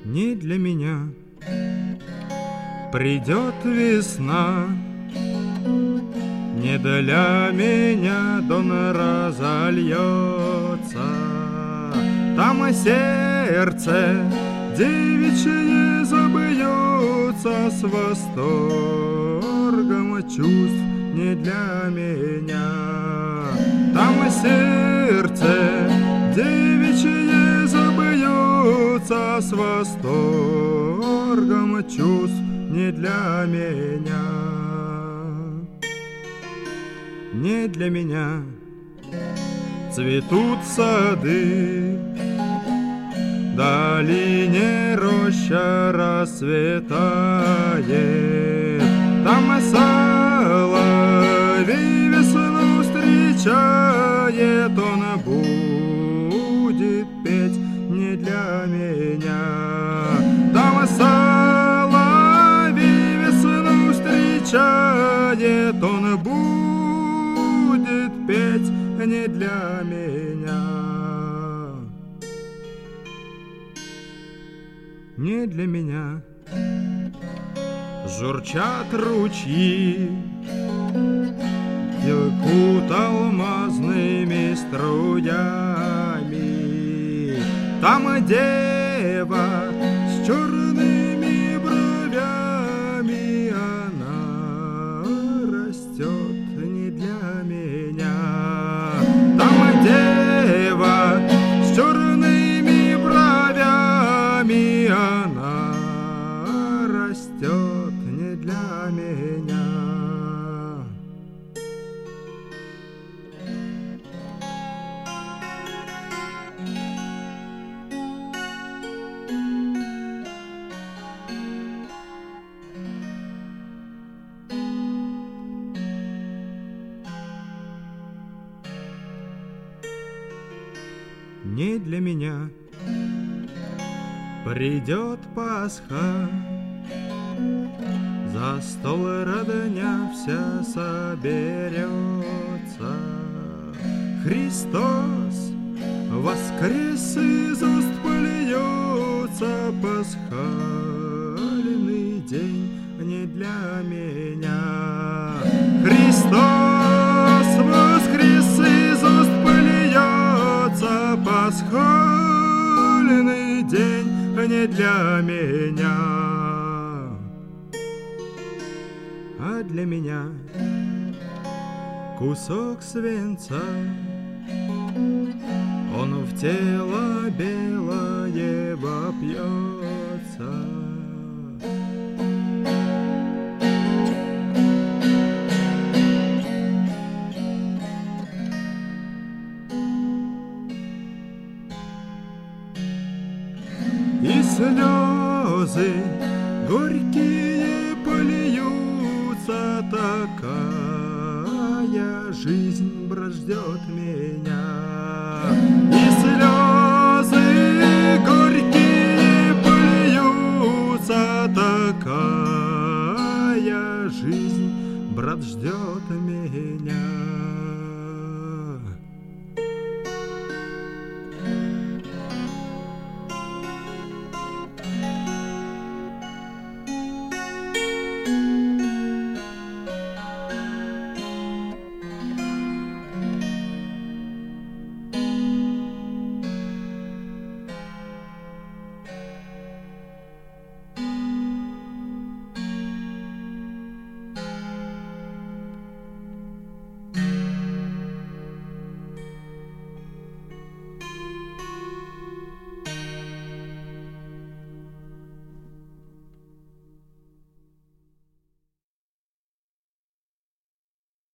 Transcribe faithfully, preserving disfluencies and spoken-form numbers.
не для меня. Придет весна, не для меня дон разольется. Там сердце девичье забьется с восторгом чувств не для меня. Там сердце девичье забьется с восторгом чувств не для меня. Не для меня цветут сады, в долине роща расцветает. Там соловей весну встречает, он будет петь не для меня. Там соловей весну встречает, он будет петь не для меня. Не для меня журчат ручьи, текут алмазными струями. Там дева с черными бровями, она растет не для меня. Там дева с черными бровями, она растет не для меня. Не для меня придет Пасха, за стол родня вся соберется. Христос воскрес, из уст польется пасхальный день не для меня. Христос воскрес, из уст польется пасхальный день не для меня. А для меня кусок свинца, он в тело белое вопьется. И слезы горькие польются, такая жизнь брождет меня. И слезы горькие польются, такая жизнь брат ждет меня.